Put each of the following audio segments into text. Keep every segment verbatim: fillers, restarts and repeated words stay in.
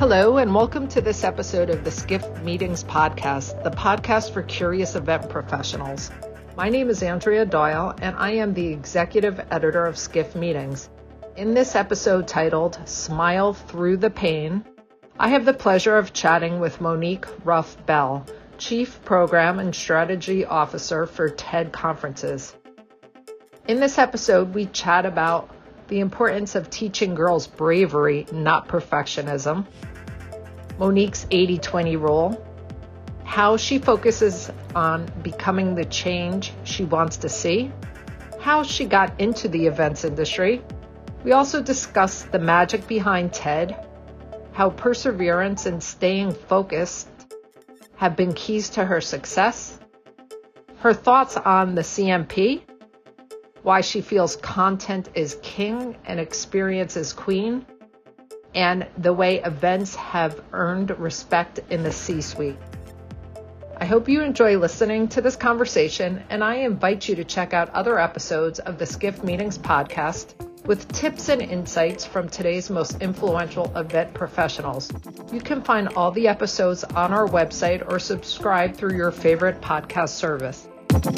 Hello, and welcome to this episode of the Skift Meetings podcast, the podcast for curious event professionals. My name is Andrea Doyle, and I am the executive editor of Skift Meetings. In this episode titled Smile Through the Pain, I have the pleasure of chatting with Monique Ruff-Bell, Chief Program and Strategy Officer for TED Conferences. In this episode, we chat about the importance of teaching girls bravery, not perfectionism, Monique's eighty twenty rule, how she focuses on becoming the change she wants to see, how she got into the events industry. We also discuss the magic behind TED, how perseverance and staying focused have been keys to her success, her thoughts on the C M P, why she feels content is king and experience is queen, and the way events have earned respect in the C-suite. I hope you enjoy listening to this conversation, and I invite you to check out other episodes of the Skift Meetings podcast with tips and insights from today's most influential event professionals. You can find all the episodes on our website or subscribe through your favorite podcast service.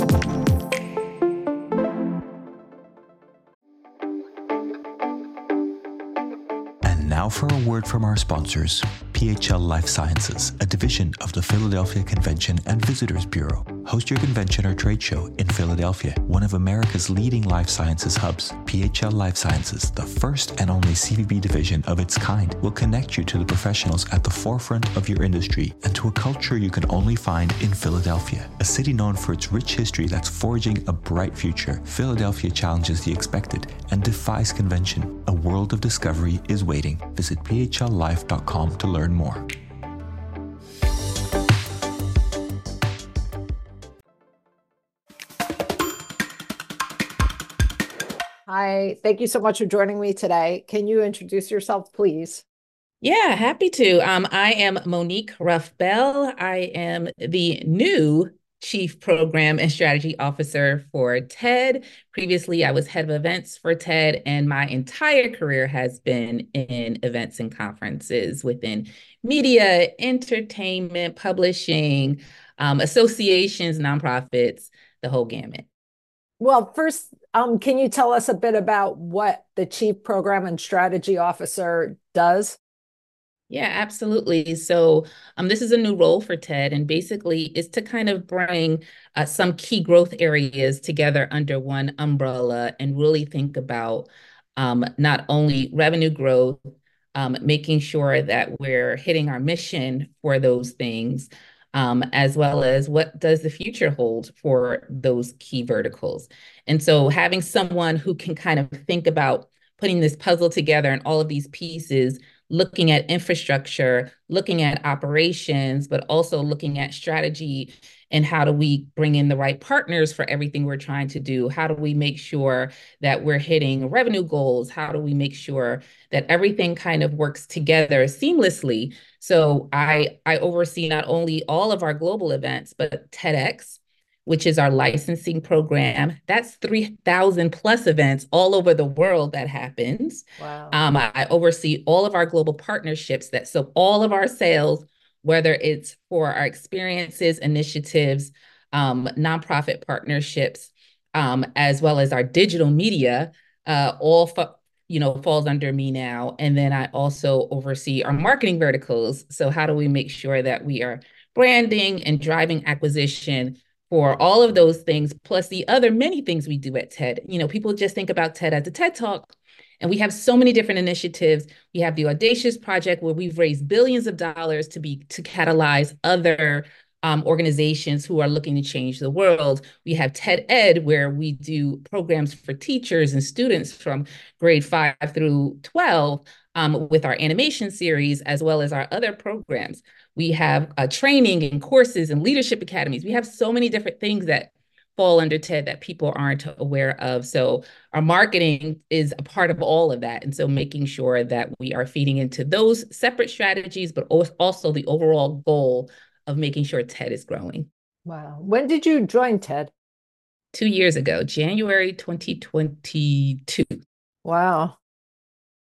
Now for a word from our sponsors, P H L Life Sciences, a division of the Philadelphia Convention and Visitors Bureau. Host your convention or trade show in Philadelphia, one of America's leading life sciences hubs. P H L Life Sciences, the first and only C V B division of its kind, will connect you to the professionals at the forefront of your industry and to a culture you can only find in Philadelphia. A city known for its rich history that's forging a bright future, Philadelphia challenges the expected and defies convention. A world of discovery is waiting. Visit P H L life dot com to learn more. Hi, thank you so much for joining me today. Can you introduce yourself, please? Yeah, happy to. Um, I am Monique Ruff-Bell. I am the new Chief Program and Strategy Officer for TED. Previously, I was head of events for TED, and my entire career has been in events and conferences within media, entertainment, publishing, um, associations, nonprofits, the whole gamut. Well, first, um, can you tell us a bit about what the Chief Program and Strategy Officer does? Yeah, absolutely. So um, this is a new role for TED, and basically is to kind of bring uh, some key growth areas together under one umbrella and really think about um, not only revenue growth, um, making sure that we're hitting our mission for those things, um, as well as what does the future hold for those key verticals. And so having someone who can kind of think about putting this puzzle together and all of these pieces, looking at infrastructure, looking at operations, but also looking at strategy and how do we bring in the right partners for everything we're trying to do? How do we make sure that we're hitting revenue goals? How do we make sure that everything kind of works together seamlessly? So I, I oversee not only all of our global events, but TEDx, which is our licensing program. That's three thousand plus events all over the world that happens. Wow. Um, I, I oversee all of our global partnerships that, so all of our sales, whether it's for our experiences, initiatives, um, nonprofit partnerships, um, as well as our digital media, uh, all fa- you know, falls under me now. And then I also oversee our marketing verticals. So how do we make sure that we are branding and driving acquisition for all of those things, plus the other many things we do at TED. You know, people just think about TED as a TED Talk, and we have so many different initiatives. We have the Audacious Project, where we've raised billions of dollars to be to catalyze other um, organizations who are looking to change the world. We have TED Ed, where we do programs for teachers and students from grade five through twelve um, with our animation series, as well as our other programs. We have uh, training and courses and leadership academies. We have so many different things that fall under TED that people aren't aware of. So our marketing is a part of all of that. And so making sure that we are feeding into those separate strategies, but also the overall goal of making sure TED is growing. Wow. When did you join TED? Two years ago, January twenty twenty-two. Wow.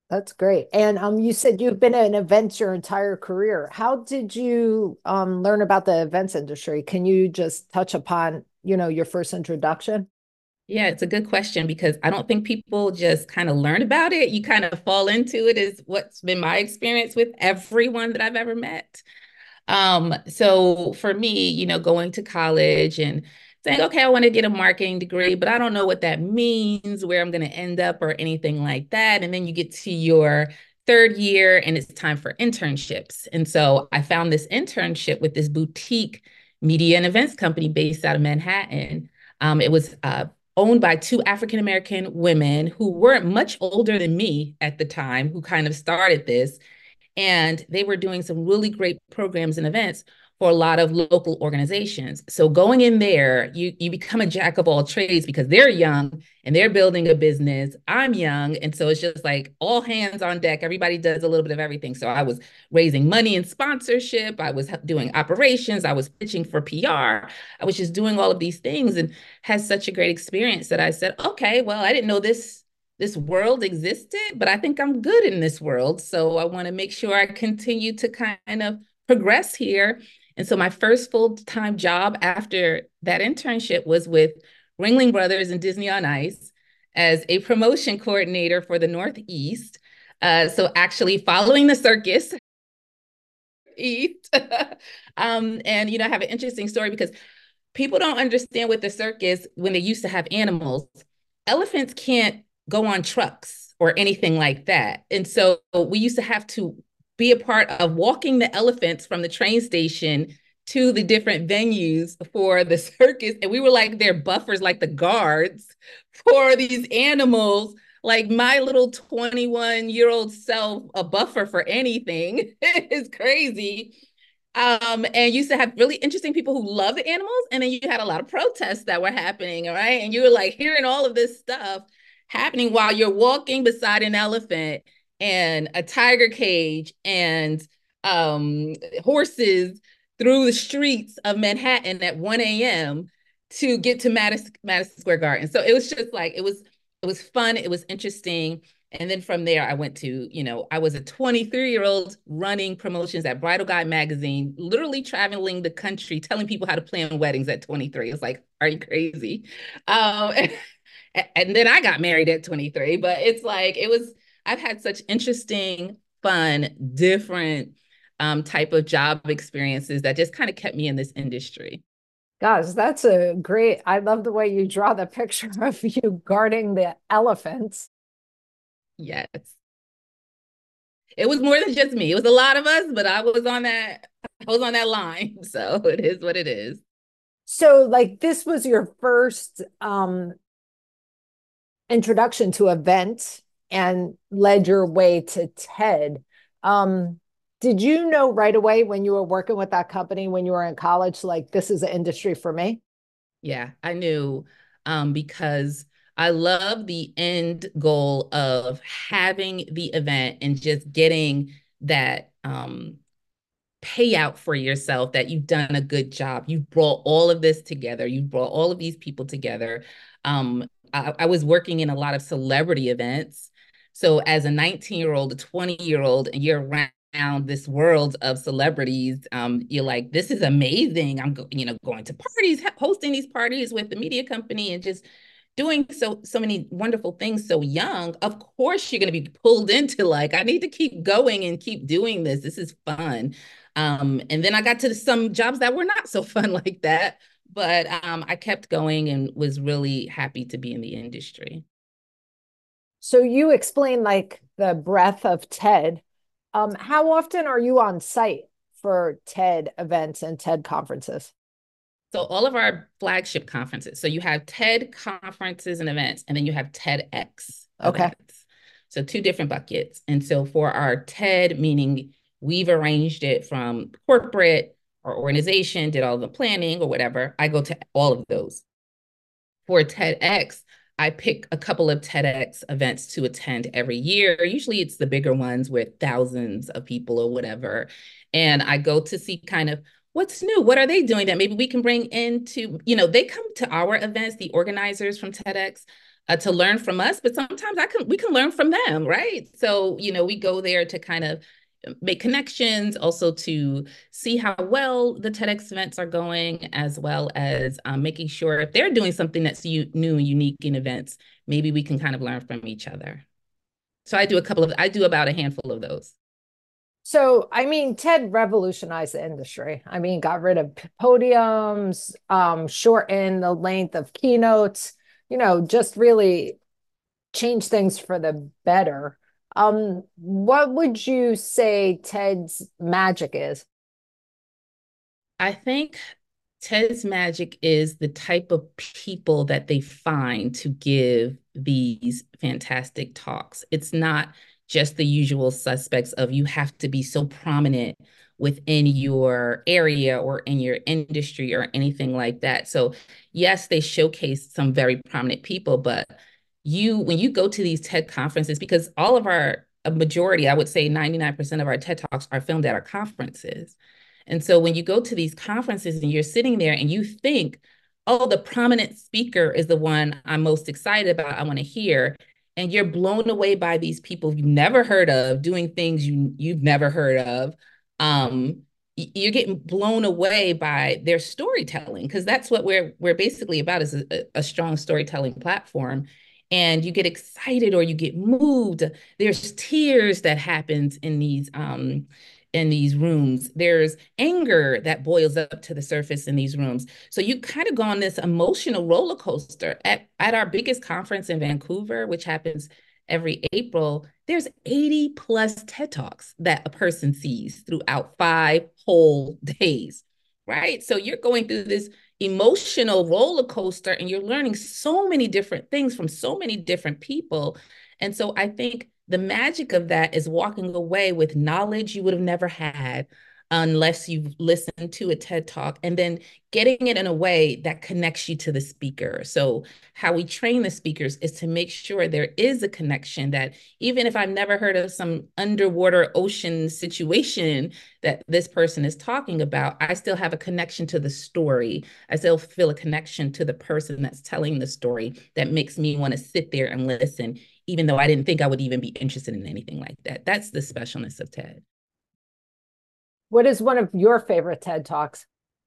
That's great. And um, you said you've been in events your entire career. How did you um, learn about the events industry? Can you just touch upon, you know, your first introduction? Yeah, it's a good question because I don't think people just kind of learn about it. You kind of fall into it, is what's been my experience with everyone that I've ever met. Um, so for me, you know, going to college and saying, okay, I want to get a marketing degree, but I don't know what that means, where I'm going to end up or anything like that. And then you get to your third year and it's time for internships. And so I found this internship with this boutique media and events company based out of Manhattan. Um, it was uh, owned by two African American women who weren't much older than me at the time, who kind of started this, and they were doing some really great programs and events for a lot of local organizations. So going in there, you you become a jack of all trades because they're young and they're building a business. I'm young, and so it's just like all hands on deck. Everybody does a little bit of everything. So I was raising money in sponsorship, I was doing operations, I was pitching for P R, I was just doing all of these things, and had such a great experience that I said, okay, well, I didn't know this this world existed, but I think I'm good in this world. So I want to make sure I continue to kind of progress here. And so my first full-time job after that internship was with Ringling Brothers and Disney on Ice as a promotion coordinator for the Northeast. Uh, so actually following the circus east. um, and, you know, I have an interesting story because people don't understand with the circus when they used to have animals, elephants can't go on trucks or anything like that. And so we used to have to be a part of walking the elephants from the train station to the different venues for the circus. And we were like their buffers, like the guards for these animals. Like my little twenty-one year old self, a buffer for anything is crazy. Um, and you used to have really interesting people who love the animals, and then you had a lot of protests that were happening, all right? And you were like hearing all of this stuff happening while you're walking beside an elephant and a tiger cage and um, horses through the streets of Manhattan at one a m to get to Madison, Madison Square Garden. So it was just like, it was, it was fun. It was interesting. And then from there, I went to, you know, I was a twenty-three year old running promotions at Bridal Guide magazine, literally traveling the country, telling people how to plan weddings at twenty-three. It's like, are you crazy? Um, and then I got married at twenty-three, but it's like, it was, I've had such interesting, fun, different um, type of job experiences that just kind of kept me in this industry. Gosh, that's a great, I love the way you draw the picture of you guarding the elephants. Yes. It was more than just me. It was a lot of us, but I was on that, I was on that line. So it is what it is. So like this was your first um introduction to events and led your way to TED. Um, did you know right away when you were working with that company, when you were in college, like this is an industry for me? Yeah, I knew um, because I love the end goal of having the event and just getting that um, payout for yourself that you've done a good job. You've brought all of this together. You've brought all of these people together. Um, I, I was working in a lot of celebrity events. So as a nineteen year old, a twenty year old, and you're around this world of celebrities, um, you're like, this is amazing. I'm, go- you know, going to parties, hosting these parties with the media company, and just doing so so many wonderful things so young. Of course, you're going to be pulled into like, I need to keep going and keep doing this. This is fun. Um, and then I got to some jobs that were not so fun like that, but um, I kept going and was really happy to be in the industry. So you explained like the breadth of TED. Um, how often are you on site for TED events and TED conferences? So all of our flagship conferences. So you have TED conferences and events, and then you have TEDx Okay. events. So two different buckets. And so for our TED, meaning we've arranged it from corporate or organization, did all the planning or whatever, I go to all of those. For TEDx, I pick a couple of TEDx events to attend every year. Usually it's the bigger ones with thousands of people or whatever. And I go to see kind of what's new, what are they doing that maybe we can bring into, you know, they come to our events, the organizers from TEDx, uh, to learn from us, but sometimes I can we can learn from them, right? So, you know, we go there to kind of make connections, also to see how well the TEDx events are going, as well as um, making sure if they're doing something that's u- new and unique in events, maybe we can kind of learn from each other. So I do a couple of, I do about a handful of those. So, I mean, TED revolutionized the industry. I mean, got rid of podiums, um, shortened the length of keynotes, you know, just really changed things for the better. Um, what would you say TED's magic is? I think TED's magic is the type of people that they find to give these fantastic talks. It's not just the usual suspects of you have to be so prominent within your area or in your industry or anything like that. So, yes, they showcase some very prominent people, but you, when you go to these TED conferences, because all of our, a majority, I would say ninety-nine percent of our TED Talks are filmed at our conferences. And so when you go to these conferences and you're sitting there and you think, oh, the prominent speaker is the one I'm most excited about, I want to hear. And you're blown away by these people you've never heard of doing things you, you've never heard of. Um, you're getting blown away by their storytelling, because that's what we're we're basically about, is a, a strong storytelling platform. And you get excited or you get moved. There's tears that happens in these um, in these rooms. There's anger that boils up to the surface in these rooms. So you kind of go on this emotional roller coaster. At, at our biggest conference in Vancouver, which happens every April, there's eighty plus TED Talks that a person sees throughout five whole days, right? So you're going through this emotional roller coaster and you're learning so many different things from so many different people. And so I think the magic of that is walking away with knowledge you would have never had unless you've listened to a TED Talk, and then getting it in a way that connects you to the speaker. So how we train the speakers is to make sure there is a connection, that even if I've never heard of some underwater ocean situation that this person is talking about, I still have a connection to the story. I still feel a connection to the person that's telling the story that makes me want to sit there and listen, even though I didn't think I would even be interested in anything like that. That's the specialness of TED. What is one of your favorite TED Talks?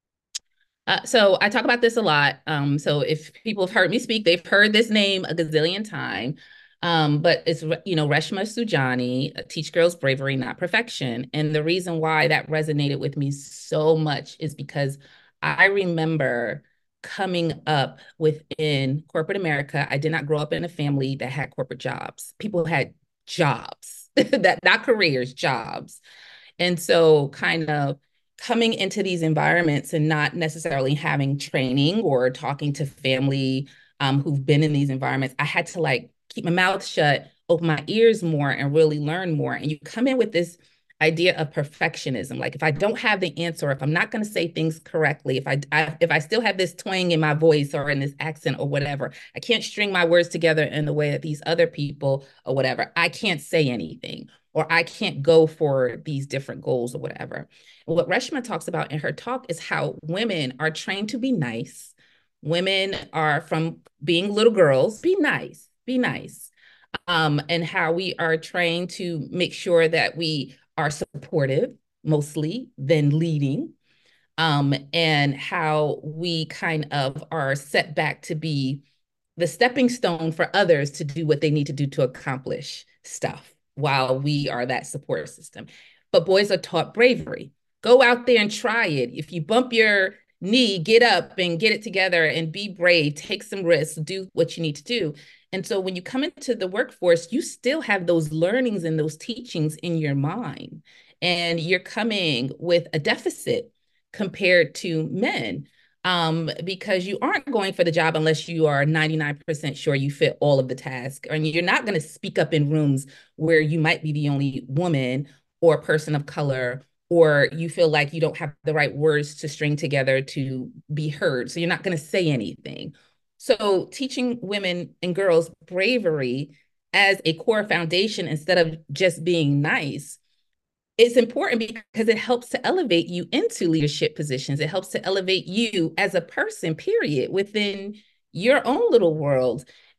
Uh, so I talk about this a lot. Um, so if people have heard me speak, they've heard this name a gazillion times. Um, but it's, you know, Reshma Saujani, Teach Girls Bravery, Not Perfection. And the reason why that resonated with me so much is because I remember coming up within corporate America. I did not grow up in a family that had corporate jobs. People had jobs, that not careers, jobs. And so kind of coming into these environments and not necessarily having training or talking to family um, who've been in these environments, I had to like keep my mouth shut, open my ears more, and really learn more. And you come in with this idea of perfectionism. Like if I don't have the answer, if I'm not going to say things correctly, if I, I if I still have this twang in my voice or in this accent or whatever, I can't string my words together in the way that these other people or whatever, I can't say anything, or I can't go for these different goals or whatever. What Reshma talks about in her talk is how women are trained to be nice. Women are, from being little girls, be nice, be nice. Um, and how we are trained to make sure that we are supportive, mostly, than leading. Um, and how we kind of are set back to be the stepping stone for others to do what they need to do to accomplish stuff, while we are that support system. But boys are taught bravery. Go out there and try it. If you bump your knee, get up and get it together and be brave, take some risks, do what you need to do. And so when you come into the workforce, you still have those learnings and those teachings in your mind. And you're coming with a deficit compared to men, um, because you aren't going for the job unless you are ninety-nine percent sure you fit all of the tasks. And you're not going to speak up in rooms where you might be the only woman or person of color, or you feel like you don't have the right words to string together to be heard. So you're not going to say anything. So teaching women and girls bravery as a core foundation instead of just being nice, it's important because it helps to elevate you into leadership positions. It helps to elevate you as a person, period, within your own little world.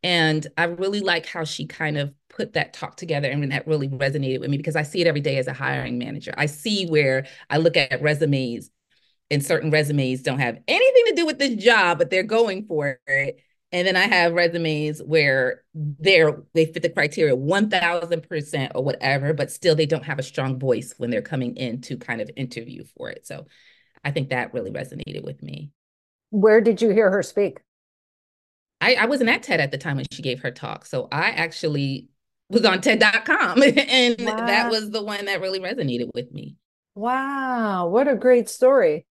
And I really like how she kind of put that talk together, and that really resonated with me because I see it every day as a hiring manager. I see where I look at resumes, and certain resumes don't have anything to do with this job, but they're going for it. And then I have resumes where they're they fit the criteria one thousand percent or whatever, but still they don't have a strong voice when they're coming in to kind of interview for it. So I think that really resonated with me. Where did you hear her speak? I, I wasn't at TED at the time when she gave her talk. So I actually was on TED dot com and that Wow. was the one that really resonated with me. Wow, what a great story.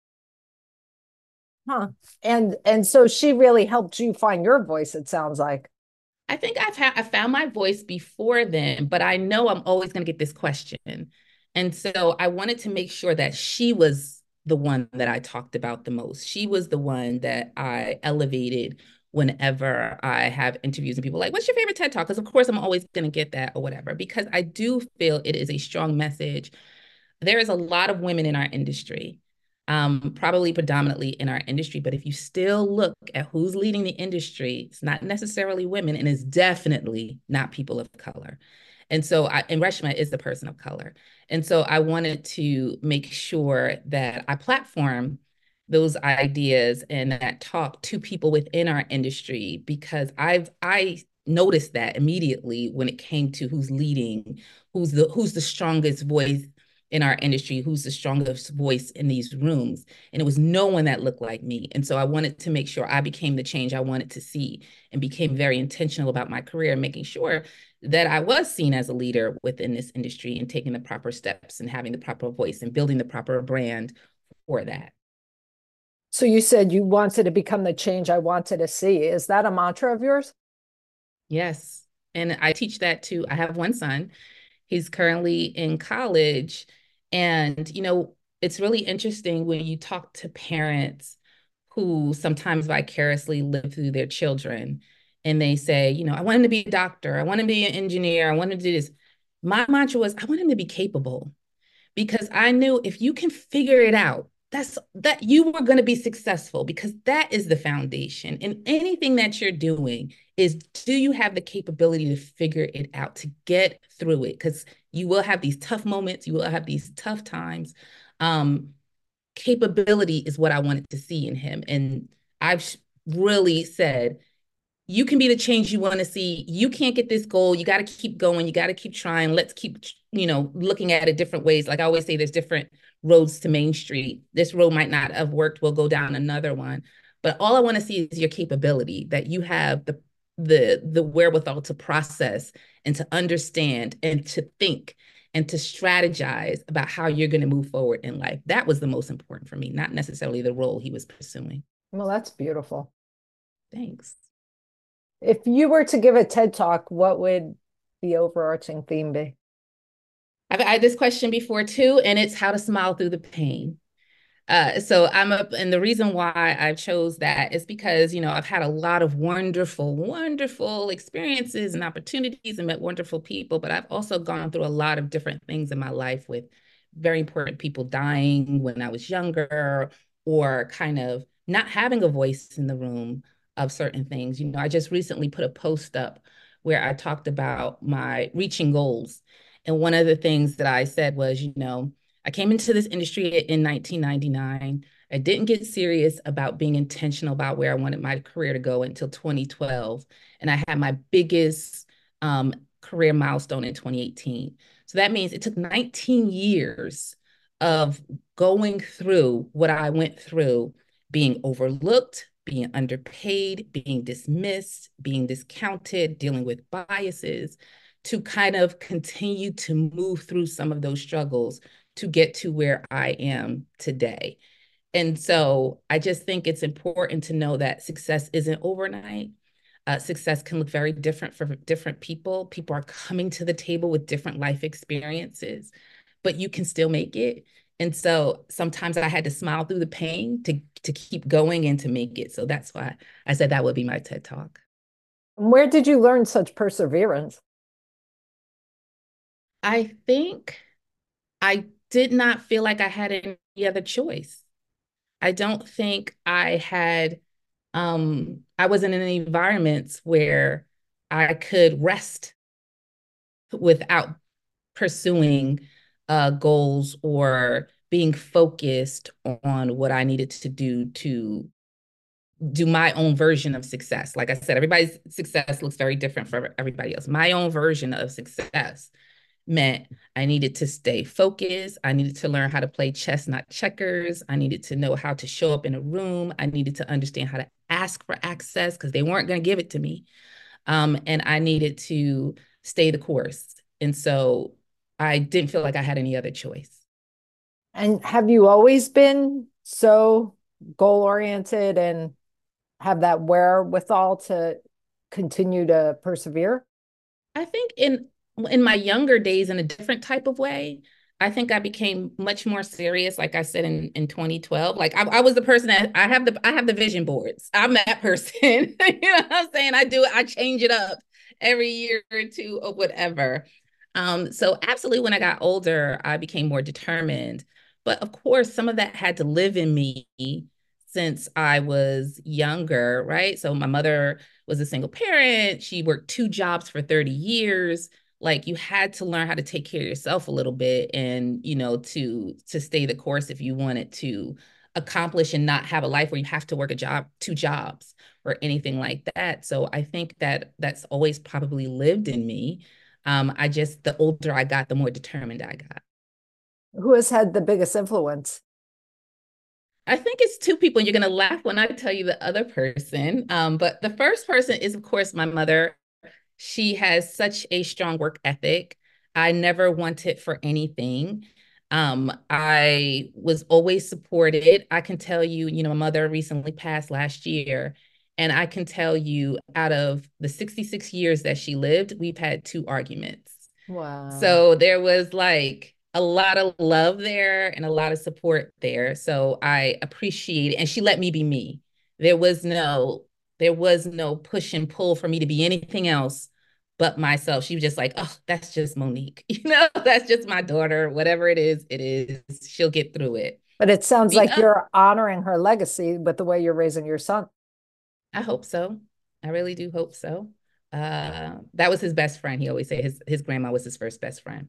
Huh. And and so she really helped you find your voice, it sounds like. I think I've had I found my voice before then, but I know I'm always going to get this question. And so I wanted to make sure that she was the one that I talked about the most. She was the one that I elevated whenever I have interviews and people are like, what's your favorite TED Talk? Because of course I'm always going to get that or whatever, because I do feel it is a strong message. There is a lot of women in our industry, um, probably predominantly in our industry. But if you still look at who's leading the industry, it's not necessarily women, and it's definitely not people of color. And so, I, and Reshma is the person of color. And so, I wanted to make sure that I platform those ideas and that talk to people within our industry, because I've I noticed that immediately when it came to who's leading, who's the who's the strongest voice in our industry, who's the strongest voice in these rooms. And it was no one that looked like me. And so I wanted to make sure I became the change I wanted to see, and became very intentional about my career, making sure that I was seen as a leader within this industry and taking the proper steps and having the proper voice and building the proper brand for that. So you said you wanted to become the change I wanted to see. Is that a mantra of yours? Yes. And I teach that too. I have one son. He's currently in college. And, you know, it's really interesting when you talk to parents who sometimes vicariously live through their children, and they say, you know, I want him to be a doctor. I want him to be an engineer. I want him to do this. My mantra was, I want him to be capable, because I knew if you can figure it out, that's that you were going to be successful, because that is the foundation. And anything that you're doing is, do you have the capability to figure it out, to get through it? Because you will have these tough moments, you will have these tough times. Um, capability is what I wanted to see in him. And I've really said, you can be the change you want to see. You can't get this goal. You got to keep going. You got to keep trying. Let's keep, you know, looking at it different ways. Like I always say, there's different roads to Main Street. This road might not have worked. We'll go down another one. But all I want to see is your capability, that you have the the the wherewithal to process and to understand and to think and to strategize about how you're going to move forward in life. That was the most important for me, not necessarily the role he was pursuing. Well, that's beautiful. Thanks. If you were to give a TED Talk, what would the overarching theme be? I've had this question before too, and it's how to smile through the pain. Uh, so I'm up, and the reason why I chose that is because, you know, I've had a lot of wonderful, wonderful experiences and opportunities and met wonderful people, but I've also gone through a lot of different things in my life, with very important people dying when I was younger, or kind of not having a voice in the room of certain things. You know, I just recently put a post up where I talked about my reaching goals. And one of the things that I said was, you know, I came into this industry in nineteen ninety-nine. I didn't get serious about being intentional about where I wanted my career to go until twenty twelve. And I had my biggest um, career milestone in twenty eighteen. So that means it took nineteen years of going through what I went through, being overlooked, being underpaid, being dismissed, being discounted, dealing with biases, to kind of continue to move through some of those struggles to get to where I am today. And so I just think it's important to know that success isn't overnight. Uh, success can look very different for different people. People are coming to the table with different life experiences, but you can still make it. And so sometimes I had to smile through the pain to, to keep going and to make it. So that's why I said that would be my TED Talk. Where did you learn such perseverance? I think I did not feel like I had any other choice. I don't think I had um, I wasn't in environments where I could rest without pursuing uh, goals or being focused on what I needed to do to do my own version of success. Like I said, everybody's success looks very different for everybody else. My own version of success meant I needed to stay focused. I needed to learn how to play chess, not checkers. I needed to know how to show up in a room. I needed to understand how to ask for access because they weren't going to give it to me. Um, and I needed to stay the course. And so I didn't feel like I had any other choice. And have you always been so goal oriented and have that wherewithal to continue to persevere? I think in in my younger days, in a different type of way, I think I became much more serious. Like I said in, in twenty twelve, like I, I was the person that I have the I have the vision boards. I'm that person. You know what I'm saying? I do it. I change it up every year or two or whatever. Um, so absolutely, when I got older, I became more determined. But of course, some of that had to live in me since I was younger, right? So my mother was a single parent. She worked two jobs for thirty years. Like you had to learn how to take care of yourself a little bit and, you know, to to stay the course if you wanted to accomplish and not have a life where you have to work a job, two jobs or anything like that. So I think that that's always probably lived in me. Um, I just, the older I got, the more determined I got. Who has had the biggest influence? I think it's two people. You're going to laugh when I tell you the other person. Um, but the first person is, of course, my mother. She has such a strong work ethic. I never wanted for anything. Um, I was always supported. I can tell you, you know, my mother recently passed last year. And I can tell you, out of the sixty-six years that she lived, we've had two arguments. Wow. So there was like a lot of love there and a lot of support there. So I appreciate it. And she let me be me. There was no, there was no push and pull for me to be anything else but myself. She was just like, oh, that's just Monique. You know, that's just my daughter. Whatever it is, it is. She'll get through it. But it sounds The like uh, you're honoring her legacy with the way you're raising your son. I hope so. I really do hope so. Uh, that was his best friend. He always said his his grandma was his first best friend.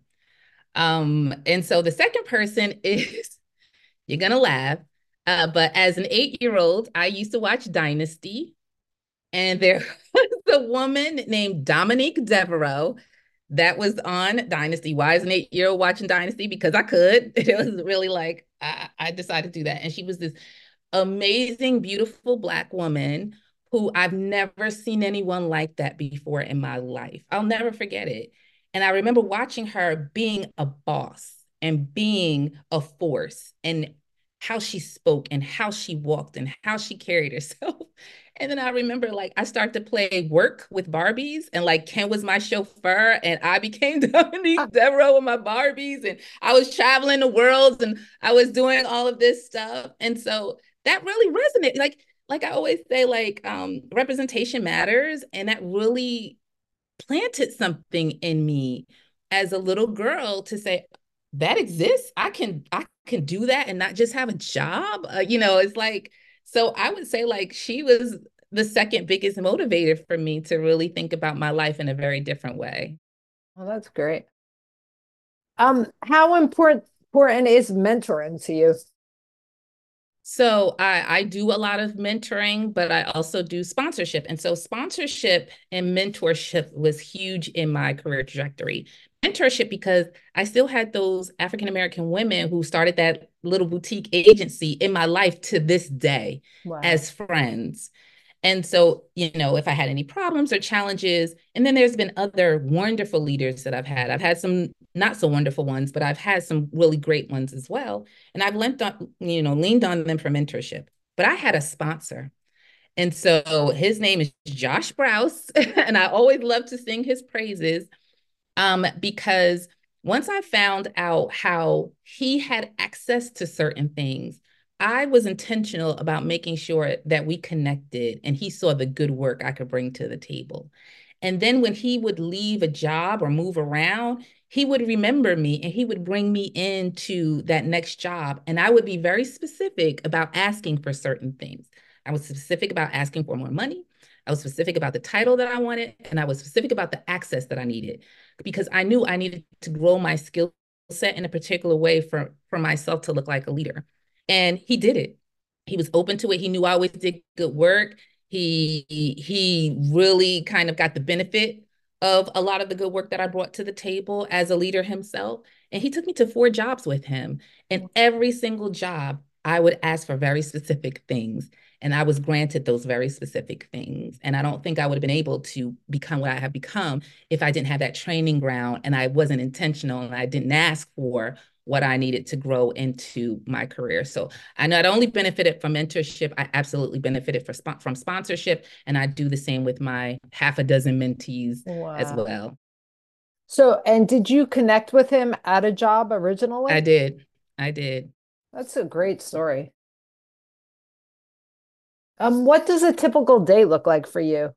Um, and so the second person is, you're gonna laugh, uh, but as an eight-year-old, I used to watch Dynasty, and there was a woman named Dominique Devereaux that was on Dynasty. Why is an eight-year-old watching Dynasty? Because I could. It was really like I, I decided to do that. And she was this amazing, beautiful Black woman who I've never seen anyone like that before in my life. I'll never forget it. And I remember watching her being a boss and being a force and how she spoke and how she walked and how she carried herself. And then I remember like I started to play work with Barbies and like Ken was my chauffeur and I became Dominique Devereaux with my Barbies and I was traveling the world and I was doing all of this stuff. And so that really resonated. Like, like I always say, like um, representation matters. And that really planted something in me as a little girl to say, that exists. I can, I can do that and not just have a job. Uh, you know, it's like, so I would say like she was the second biggest motivator for me to really think about my life in a very different way. Well, that's great. Um, how important important is mentoring to you? So I, I do a lot of mentoring, but I also do sponsorship. And so sponsorship and mentorship was huge in my career trajectory. Mentorship because I still had those African American women who started that little boutique agency in my life to this day Wow. as friends. And so, you know, if I had any problems or challenges, and then there's been other wonderful leaders that I've had. I've had some not so wonderful ones, but I've had some really great ones as well. And I've lent on, you know, leaned on them for mentorship. But I had a sponsor. And so his name is Josh Brous. And I always love to sing his praises um, because once I found out how he had access to certain things, I was intentional about making sure that we connected and he saw the good work I could bring to the table. And then when he would leave a job or move around, he would remember me and he would bring me into that next job. And I would be very specific about asking for certain things. I was specific about asking for more money. I was specific about the title that I wanted, and I was specific about the access that I needed because I knew I needed to grow my skill set in a particular way for, for myself to look like a leader. And he did it. He was open to it. He knew I always did good work. He, he really kind of got the benefit of a lot of the good work that I brought to the table as a leader himself. And he took me to four jobs with him. And every single job, I would ask for very specific things. And I was granted those very specific things. And I don't think I would have been able to become what I have become if I didn't have that training ground and I wasn't intentional and I didn't ask for what I needed to grow into my career. So I not only benefited from mentorship, I absolutely benefited for, from sponsorship. And I do the same with my half a dozen mentees wow. as well. So, and did you connect with him at a job originally? I did. I did. That's a great story. Um, what does a typical day look like for you?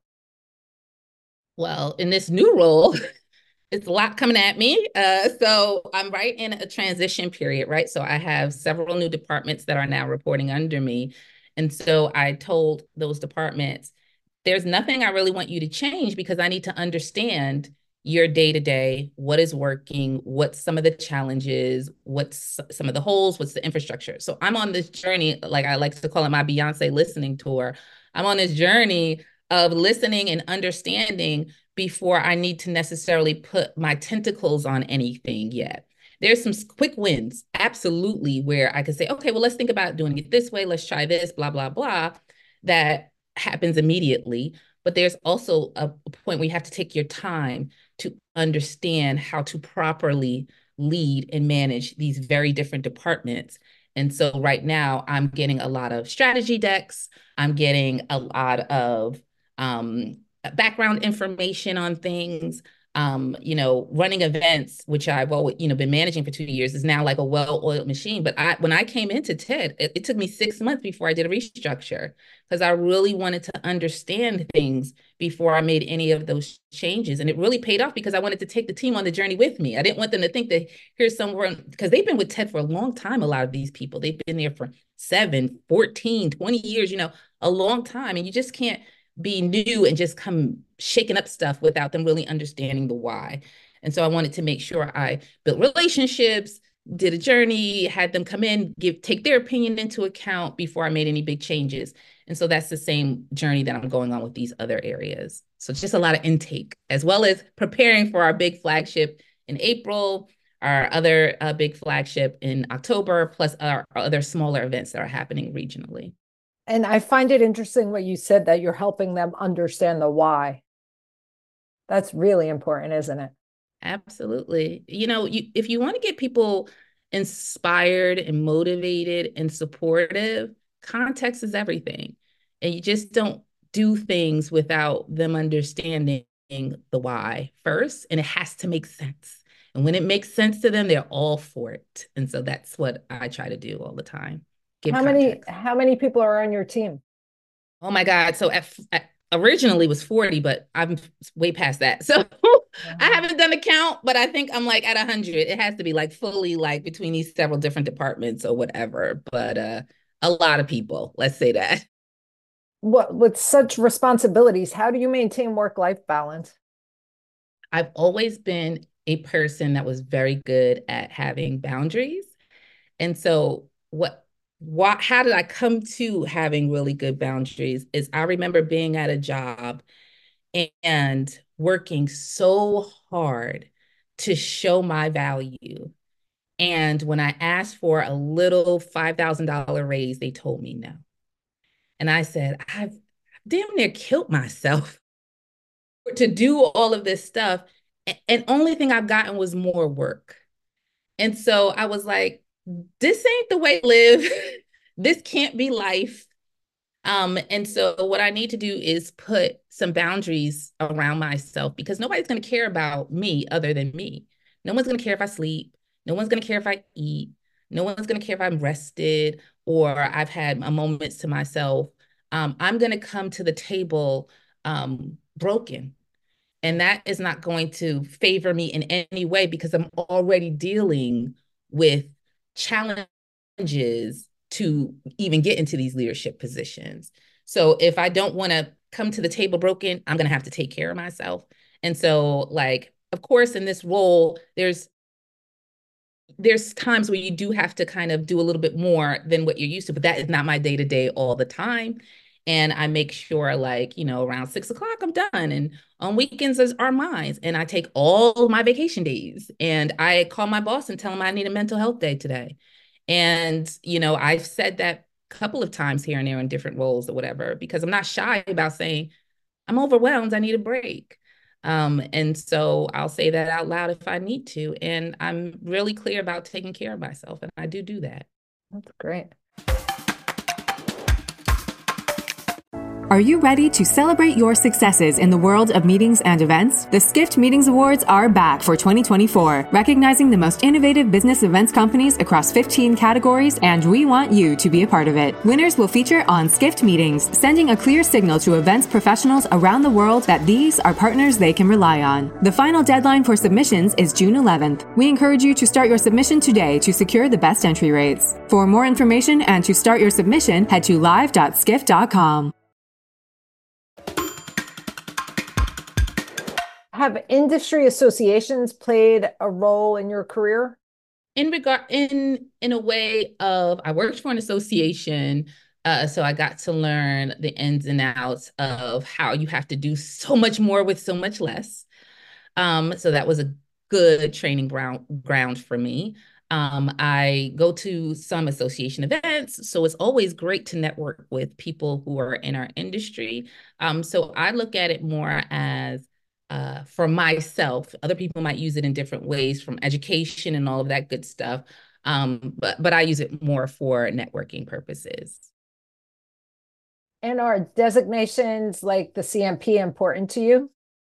Well, in this new role, it's a lot coming at me. Uh, so I'm right in a transition period, right? So I have several new departments that are now reporting under me. And so I told those departments, there's nothing I really want you to change because I need to understand your day-to-day, what is working, what's some of the challenges, what's some of the holes, what's the infrastructure. So I'm on this journey, like I like to call it my Beyonce listening tour. I'm on this journey of listening and understanding before I need to necessarily put my tentacles on anything yet. There's some quick wins, absolutely, where I could say, okay, well, let's think about doing it this way. Let's try this, blah, blah, blah. That happens immediately. But there's also a point where you have to take your time to understand how to properly lead and manage these very different departments. And so right now I'm getting a lot of strategy decks. I'm getting a lot of um, background information on things. Um, you know, running events, which I've always, you know, been managing for two years, is now like a well-oiled machine. But I, when I came into TED, it, it took me six months before I did a restructure because I really wanted to understand things before I made any of those changes. And it really paid off because I wanted to take the team on the journey with me. I didn't want them to think that here's somewhere, because they've been with TED for a long time, a lot of these people. They've been there for seven, fourteen, twenty years, you know, a long time. And you just can't be new and just come shaking up stuff without them really understanding the why. And so I wanted to make sure I built relationships, did a journey, had them come in, give take their opinion into account before I made any big changes. And so that's the same journey that I'm going on with these other areas. So it's just a lot of intake, as well as preparing for our big flagship in April, our other uh, big flagship in October, plus our, our other smaller events that are happening regionally. And I find it interesting what you said, that you're helping them understand the why. That's really important, isn't it? Absolutely. You know, you, if you want to get people inspired and motivated and supportive, context is everything. And you just don't do things without them understanding the why first. And it has to make sense. And when it makes sense to them, they're all for it. And so that's what I try to do all the time. Give how context. many how many people are on your team? Oh my God. So at, at originally was forty, but I'm way past that. So wow. I haven't done a count, but I think I'm like at one hundred. It has to be like fully like between these several different departments or whatever, but uh, a lot of people, let's say that. What with such responsibilities, how do you maintain work-life balance? I've always been a person that was very good at having boundaries. And so what What, how did I come to having really good boundaries is I remember being at a job and working so hard to show my value. And when I asked for a little five thousand dollars raise, they told me no. And I said, I've damn near killed myself to do all of this stuff. And only thing I've gotten was more work. And so I was like, this ain't the way to live. This can't be life. Um, and so what I need to do is put some boundaries around myself because nobody's going to care about me other than me. No one's going to care if I sleep. No one's going to care if I eat. No one's going to care if I'm rested or I've had a moments to myself. Um, I'm going to come to the table um, broken. And that is not going to favor me in any way because I'm already dealing with challenges to even get into these leadership positions. So if I don't want to come to the table broken, I'm going to have to take care of myself. And so, like, of course, in this role, there's there's times where you do have to kind of do a little bit more than what you're used to, but that is not my day to day all the time. And I make sure, like, you know, around six o'clock, I'm done. And on weekends are mine. And I take all of my vacation days and I call my boss and tell him I need a mental health day today. And, you know, I've said that a couple of times here and there in different roles or whatever, because I'm not shy about saying, I'm overwhelmed, I need a break. Um, and so I'll say that out loud if I need to. And I'm really clear about taking care of myself. And I do do that. That's great. Are you ready to celebrate your successes in the world of meetings and events? The Skift Meetings Awards are back for twenty twenty-four, recognizing the most innovative business events companies across fifteen categories, and we want you to be a part of it. Winners will feature on Skift Meetings, sending a clear signal to events professionals around the world that these are partners they can rely on. The final deadline for submissions is June eleventh. We encourage you to start your submission today to secure the best entry rates. For more information and to start your submission, head to live dot skift dot com. Have industry associations played a role in your career? In regard, in in a way of, I worked for an association, uh, so I got to learn the ins and outs of how you have to do so much more with so much less. Um, so that was a good training ground ground for me. Um, I go to some association events, so it's always great to network with people who are in our industry. Um, so I look at it more as Uh, for myself. Other people might use it in different ways, from education and all of that good stuff. Um, but, but I use it more for networking purposes. And are designations like the C M P important to you?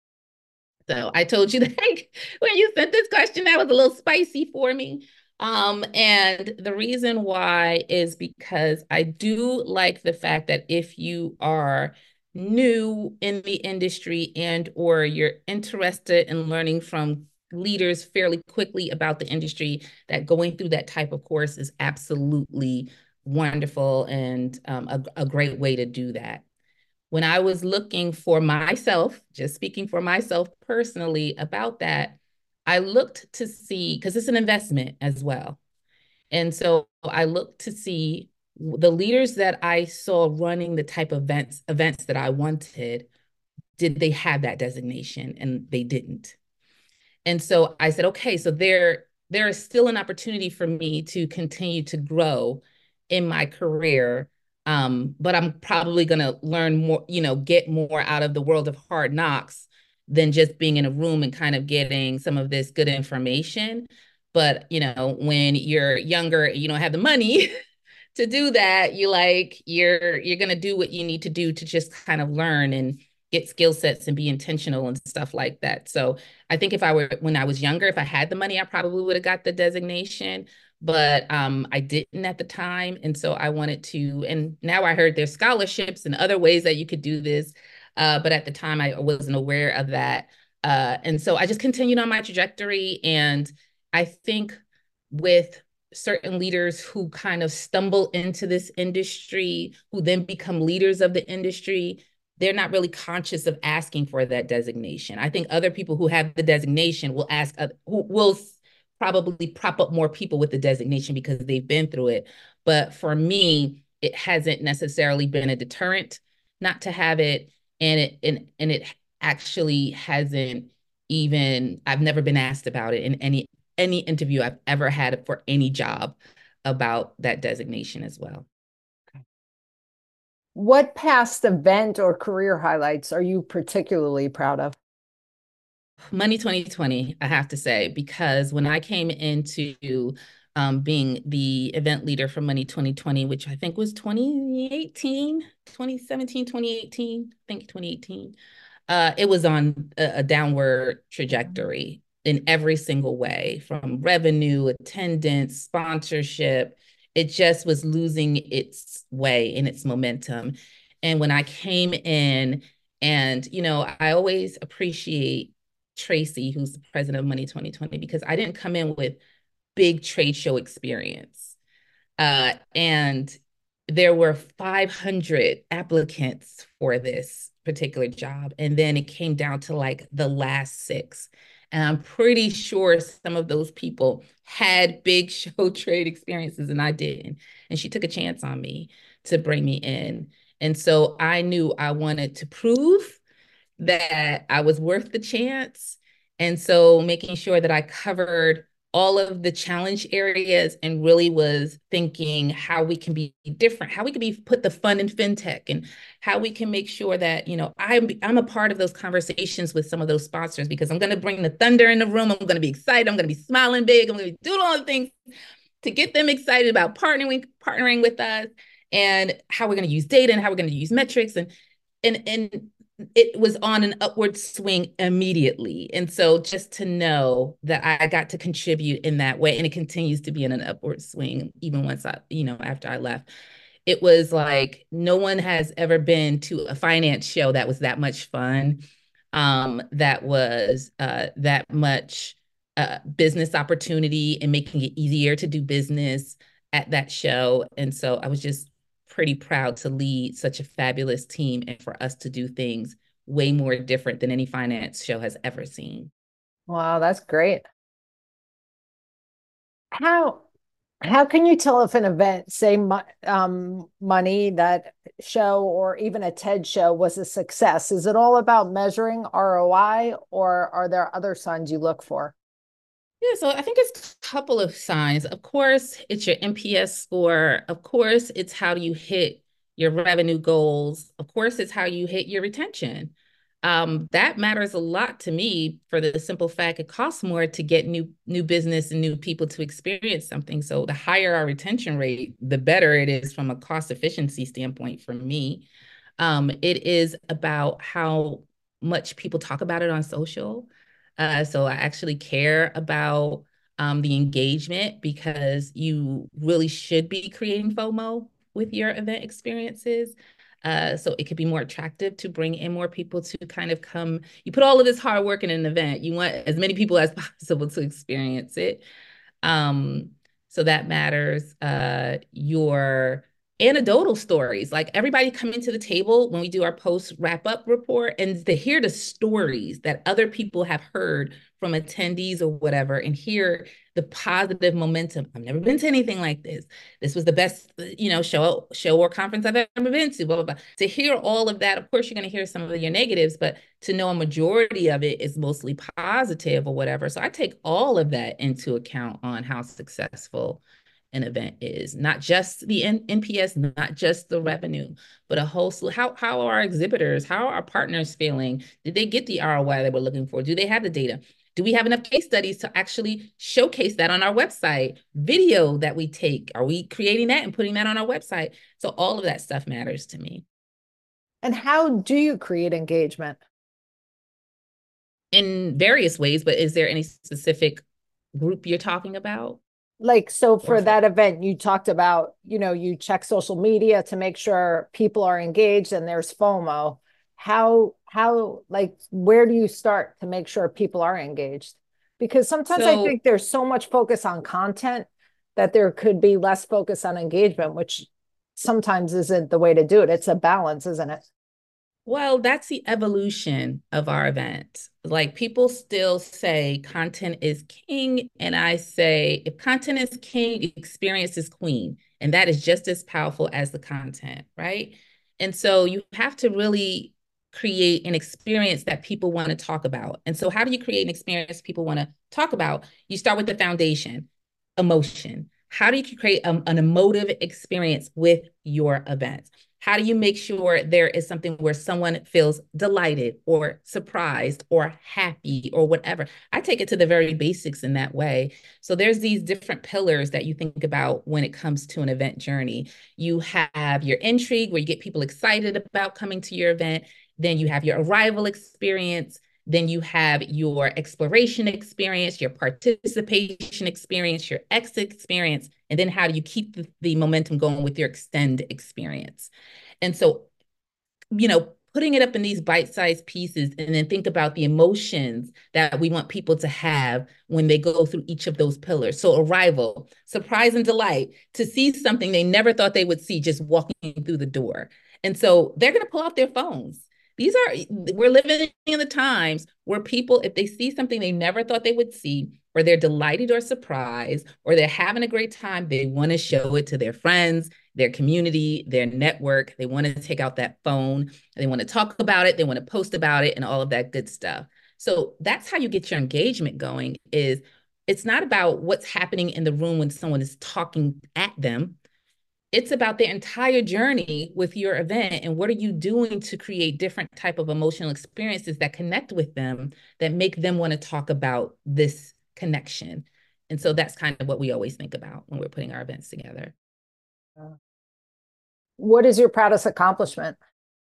So I told you that when you sent this question, that was a little spicy for me. Um, and the reason why is because I do like the fact that if you are new in the industry and or you're interested in learning from leaders fairly quickly about the industry, that going through that type of course is absolutely wonderful and um, a, a great way to do that. When I was looking for myself, just speaking for myself personally about that, I looked to see, because it's an investment as well. And so I looked to see the leaders that I saw running the type of events, events that I wanted, did they have that designation? And they didn't. And so I said, okay, so there, there is still an opportunity for me to continue to grow in my career. Um, but I'm probably going to learn more, you know, get more out of the world of hard knocks than just being in a room and kind of getting some of this good information. But, you know, when you're younger, you don't have the money to do that, you like, you're, you're going to do what you need to do to just kind of learn and get skill sets and be intentional and stuff like that. So I think if I were, when I was younger, if I had the money, I probably would have got the designation, but um, I didn't at the time. And so I wanted to, and now I heard there's scholarships and other ways that you could do this. Uh, but at the time I wasn't aware of that. Uh, and so I just continued on my trajectory. And I think with certain leaders who kind of stumble into this industry, who then become leaders of the industry, they're not really conscious of asking for that designation. I think other people who have the designation will ask, uh, who will probably prop up more people with the designation because they've been through it. But for me, it hasn't necessarily been a deterrent not to have it. And it, and, and it actually hasn't even, I've never been asked about it in any, any interview I've ever had for any job about that designation as well. What past event or career highlights are you particularly proud of? Money twenty twenty, I have to say, because when I came into um, being the event leader for Money twenty twenty, which I think was twenty eighteen, twenty seventeen, twenty eighteen, I think twenty eighteen, uh, it was on a, a downward trajectory in every single way, from revenue, attendance, sponsorship. It just was losing its way and its momentum. And when I came in, and, you know, I always appreciate Tracy, who's the president of Money twenty twenty, because I didn't come in with big trade show experience. Uh, and there were five hundred applicants for this particular job. And then it came down to like the last six. And I'm pretty sure some of those people had big show trade experiences and I didn't. And she took a chance on me to bring me in. And so I knew I wanted to prove that I was worth the chance. And so making sure that I covered all of the challenge areas and really was thinking how we can be different, how we can be put the fun in fintech, and how we can make sure that, you know, I'm, I'm a part of those conversations with some of those sponsors, because I'm going to bring the thunder in the room. I'm going to be excited. I'm going to be smiling big. I'm going to be doing all the things to get them excited about partnering, partnering with us, and how we're going to use data and how we're going to use metrics. And, and, and it was on an upward swing immediately. And so just to know that I got to contribute in that way, and it continues to be in an upward swing, even once I, you know, after I left, it was like, no one has ever been to a finance show that was that much fun, um, that was uh, that much uh, business opportunity and making it easier to do business at that show. And so I was just pretty proud to lead such a fabulous team and for us to do things way more different than any finance show has ever seen. Wow, that's great. How how can you tell if an event, say um, Money, that show, or even a TED show was a success? Is it all about measuring R O I, or are there other signs you look for? Yeah, so I think it's a couple of signs. Of course, it's your N P S score. Of course, it's how do you hit your revenue goals. Of course, it's how you hit your retention. Um, that matters a lot to me, for the simple fact it costs more to get new new business and new people to experience something. So the higher our retention rate, the better it is from a cost efficiency standpoint for me. Um, it is about how much people talk about it on social. Uh, so I actually care about um, the engagement, because you really should be creating FOMO with your event experiences. Uh, so it could be more attractive to bring in more people to kind of come. You put all of this hard work in an event, you want as many people as possible to experience it. Um, so that matters. Uh, your anecdotal stories, like everybody coming to the table when we do our post wrap up report, and to hear the stories that other people have heard from attendees or whatever, and hear the positive momentum. I've never been to anything like this. This was the best, you know, show show or conference I've ever been to, blah, blah, blah. To hear all of that, of course, you're going to hear some of your negatives, but to know a majority of it is mostly positive or whatever. So I take all of that into account on how successful an event is, not just the N P S, not just the revenue, but a whole slew. How, how are our exhibitors, how are our partners feeling? Did they get the R O I they were looking for? Do they have the data? Do we have enough case studies to actually showcase that on our website? Video that we take, are we creating that and putting that on our website? So all of that stuff matters to me. And how do you create engagement? In various ways, but is there any specific group you're talking about? Like, so for that event, you talked about, you know, you check social media to make sure people are engaged and there's FOMO. How, how, like, where do you start to make sure people are engaged? Because sometimes so, I think there's so much focus on content that there could be less focus on engagement, which sometimes isn't the way to do it. It's a balance, isn't it? Well, that's the evolution of our event. Like, people still say content is king. And I say, if content is king, experience is queen. And that is just as powerful as the content, right? And so you have to really create an experience that people want to talk about. And so how do you create an experience people want to talk about? You start with the foundation, emotion. How do you create a, an emotive experience with your event? How do you make sure there is something where someone feels delighted or surprised or happy or whatever? I take it to the very basics in that way. So there's these different pillars that you think about when it comes to an event journey. You have your intrigue, where you get people excited about coming to your event. Then you have your arrival experience. Then you have your exploration experience, your participation experience, your exit experience, and then how do you keep the, the momentum going with your extend experience? And so, you know, putting it up in these bite-sized pieces, and then think about the emotions that we want people to have when they go through each of those pillars. So arrival, surprise and delight, to see something they never thought they would see just walking through the door. And so they're going to pull out their phones. These are, we're living in the times where people, if they see something they never thought they would see, or they're delighted or surprised, or they're having a great time, they want to show it to their friends, their community, their network. They want to take out that phone. They want to talk about it. They want to post about it and all of that good stuff. So that's how you get your engagement going. Is it's not about what's happening in the room when someone is talking at them. It's about the entire journey with your event, and what are you doing to create different type of emotional experiences that connect with them, that make them want to talk about this connection. And so that's kind of what we always think about when we're putting our events together. What is your proudest accomplishment?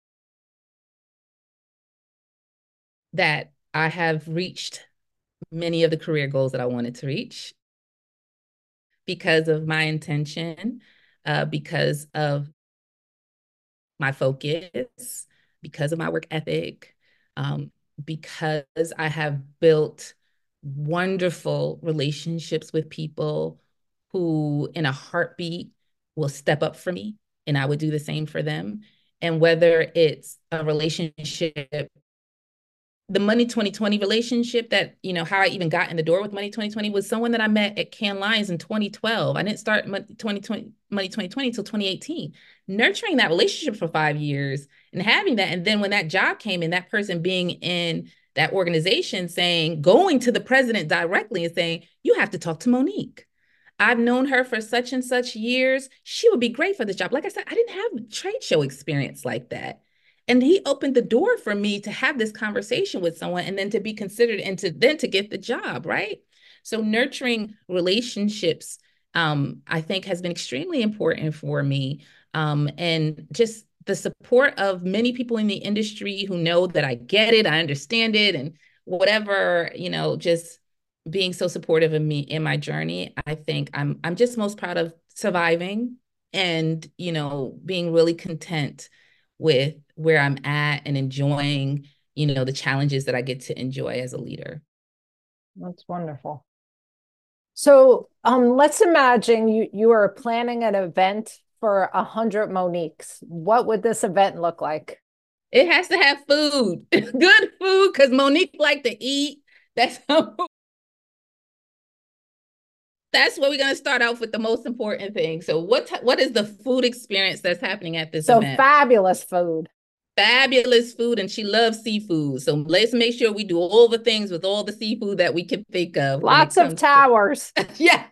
That I have reached many of the career goals that I wanted to reach because of my intention, uh, because of my focus, because of my work ethic, um, because I have built wonderful relationships with people who in a heartbeat will step up for me, and I would do the same for them. And whether it's a relationship, the Money twenty twenty relationship that, you know, how I even got in the door with Money twenty twenty was someone that I met at Cannes Lions in twenty twelve. I didn't start Money twenty twenty, Money twenty twenty until twenty eighteen. Nurturing that relationship for five years and having that. And then when that job came in, that person being in that organization saying, going to the president directly and saying, you have to talk to Monique. I've known her for such and such years. She would be great for this job. Like I said, I didn't have trade show experience like that. And he opened the door for me to have this conversation with someone and then to be considered and to then to get the job, right? So nurturing relationships, um, I think has been extremely important for me. Um, and just the support of many people in the industry who know that I get it, I understand it, and whatever, you know, just being so supportive of me in my journey. I think I'm I'm just most proud of surviving and, you know, being really content with where I'm at and enjoying, you know, the challenges that I get to enjoy as a leader. That's wonderful. So um, let's imagine you you are planning an event for a hundred Moniques. What would this event look like? It has to have food, good food, because Monique like to eat. That's how. That's where we're going to start off with the most important thing. So what what is the food experience that's happening at this so event? So fabulous food. Fabulous food, and she loves seafood. So let's make sure we do all the things with all the seafood that we can think of. Lots of towers. To... yeah.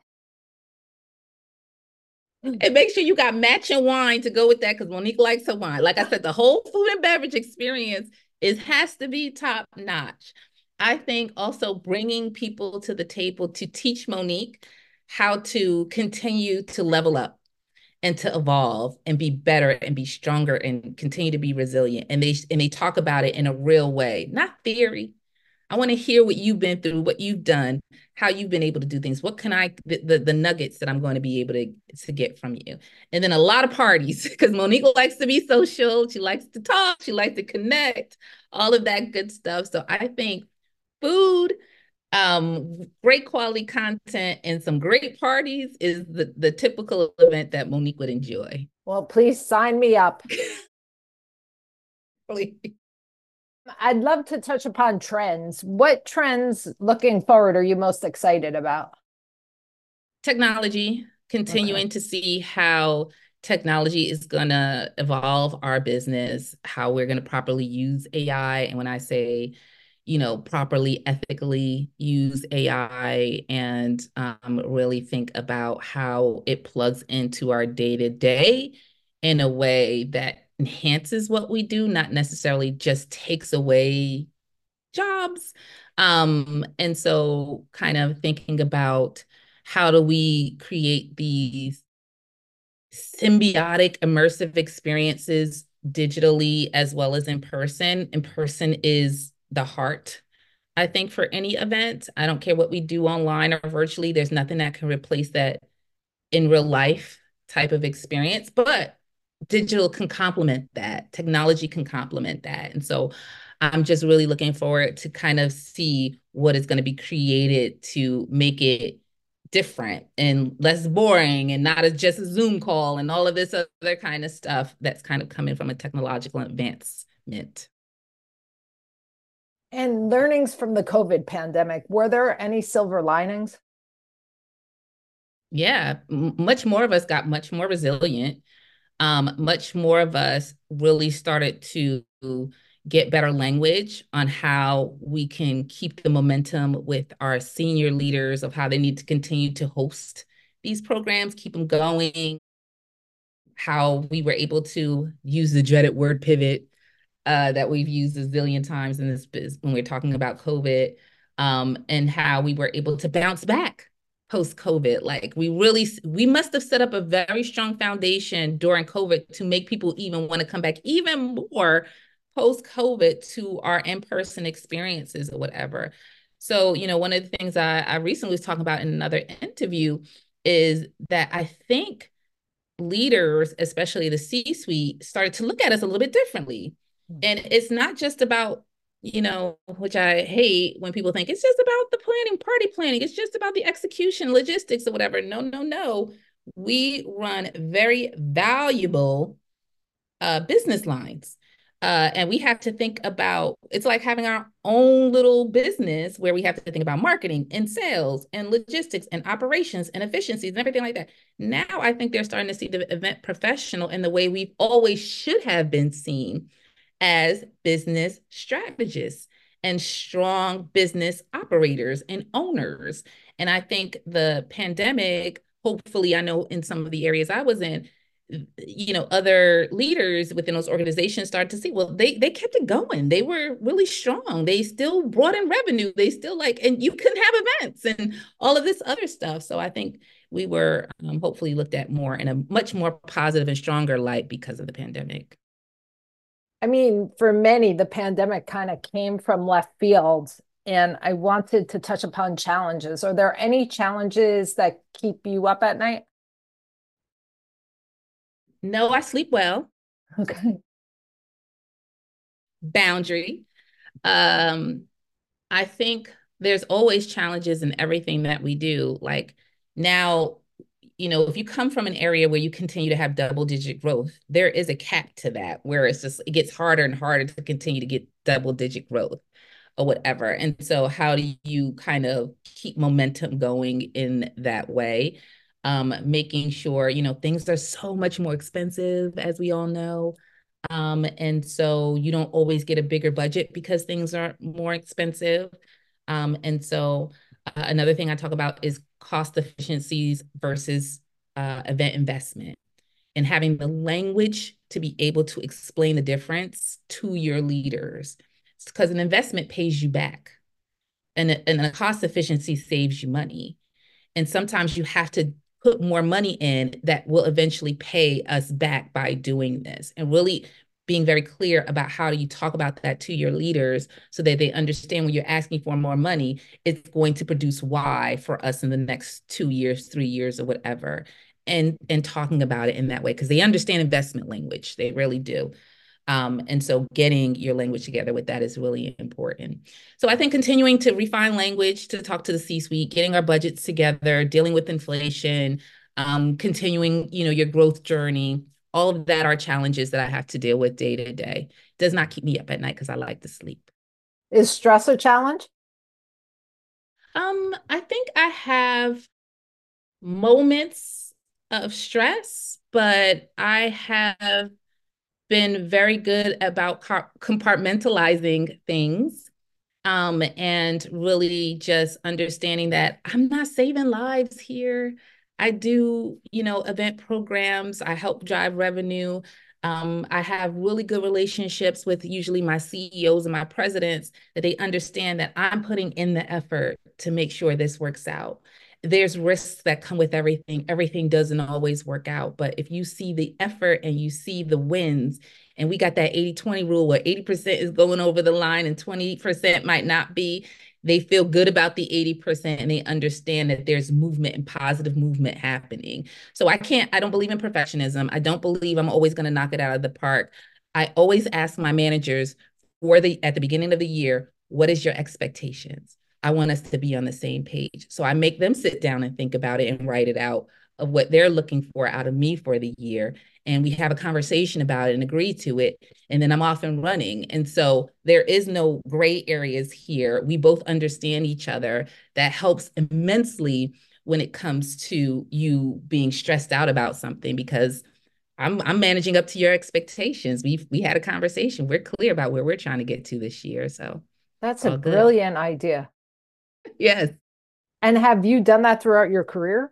And make sure you got matching wine to go with that, because Monique likes her wine. Like I said, the whole food and beverage experience is has to be top notch. I think also bringing people to the table to teach Monique how to continue to level up and to evolve and be better and be stronger and continue to be resilient. And they and they talk about it in a real way, not theory. I want to hear what you've been through, what you've done, how you've been able to do things. What can I, the, the, the nuggets that I'm going to be able to, to get from you. And then a lot of parties, because Monique likes to be social. She likes to talk. She likes to connect, all of that good stuff. So I think food, um, great quality content, and some great parties is the, the typical event that Monique would enjoy. Well, please sign me up. Please. I'd love to touch upon trends. What trends looking forward are you most excited about? Technology, continuing okay. to see how technology is going to evolve our business, how we're going to properly use A I. And when I say, you know, properly, ethically use A I and um, really think about how it plugs into our day-to-day in a way that enhances what we do, not necessarily just takes away jobs. Um, and so kind of thinking about how do we create these symbiotic, immersive experiences digitally as well as in person. In person is the heart, I think, for any event. I don't care what we do online or virtually. There's nothing that can replace that in real life type of experience. But digital can complement that, technology can complement that. And so I'm just really looking forward to kind of see what is going to be created to make it different and less boring and not as just a Zoom call and all of this other kind of stuff that's kind of coming from a technological advancement. And learnings from the COVID pandemic, were there any silver linings? Yeah, much more of us got much more resilient. Um, much more of us really started to get better language on how we can keep the momentum with our senior leaders of how they need to continue to host these programs, keep them going, how we were able to use the dreaded word pivot uh, that we've used a zillion times in this biz when we're talking about COVID, um, and how we were able to bounce back post-COVID. Like we really, we must have set up a very strong foundation during COVID to make people even want to come back even more post-COVID to our in-person experiences or whatever. So, you know, one of the things I, I recently was talking about in another interview is that I think leaders, especially the C-suite, started to look at us a little bit differently. And it's not just about, you know, which I hate when people think it's just about the planning, party planning. It's just about the execution, logistics or whatever. No, no, no. We run very valuable uh, business lines. Uh, and we have to think about, it's like having our own little business where we have to think about marketing and sales and logistics and operations and efficiencies and everything like that. Now I think they're starting to see the event professional in the way we've always should have been seen, as business strategists and strong business operators and owners. And I think the pandemic, hopefully, I know in some of the areas I was in, you know, other leaders within those organizations started to see, well, they they kept it going. They were really strong. They still brought in revenue. They still like, and you couldn't have events and all of this other stuff. So I think we were um, hopefully looked at more in a much more positive and stronger light because of the pandemic. I mean, for many, the pandemic kind of came from left field, and I wanted to touch upon challenges. Are there any challenges that keep you up at night? No, I sleep well. Okay. Boundary. Um, I think there's always challenges in everything that we do. Like now, you know, if you come from an area where you continue to have double digit growth, there is a cap to that where it's just, it gets harder and harder to continue to get double digit growth or whatever. And so how do you kind of keep momentum going in that way? Um, making sure, you know, things are so much more expensive, as we all know. Um, and so you don't always get a bigger budget because things are more expensive. Um, and so uh, another thing I talk about is cost efficiencies versus uh, event investment, and having the language to be able to explain the difference to your leaders. Because an investment pays you back, and a, and a cost efficiency saves you money. And sometimes you have to put more money in that will eventually pay us back by doing this, and really being very clear about how do you talk about that to your leaders so that they understand when you're asking for more money, it's going to produce Y for us in the next two years, three years, or whatever. And, and talking about it in that way, because they understand investment language. They really do. Um, and so getting your language together with that is really important. So I think continuing to refine language, to talk to the C-suite, getting our budgets together, dealing with inflation, um, continuing, you know, your growth journey, all of that are challenges that I have to deal with day to day. Does not keep me up at night because I like to sleep. Is stress a challenge? Um, I think I have moments of stress, but I have been very good about compartmentalizing things, um, and really just understanding that I'm not saving lives here. I do, you know, event programs. I help drive revenue. Um, I have really good relationships with usually my C E Os and my presidents, that they understand that I'm putting in the effort to make sure this works out. There's risks that come with everything. Everything doesn't always work out. But if you see the effort and you see the wins, and we got that eighty twenty rule where eighty percent is going over the line and twenty percent might not be, they feel good about the eighty percent and they understand that there's movement and positive movement happening. So I can't, I don't believe in perfectionism. I don't believe I'm always going to knock it out of the park. I always ask my managers for the, at the beginning of the year, what is your expectations? I want us to be on the same page. So I make them sit down and think about it and write it out of what they're looking for out of me for the year. And we have a conversation about it and agree to it. And then I'm off and running. And so there is no gray areas here. We both understand each other. That helps immensely when it comes to you being stressed out about something, because I'm I'm managing up to your expectations. We've we had a conversation. We're clear about where we're trying to get to this year. So that's a brilliant idea. Yes. And have you done that throughout your career?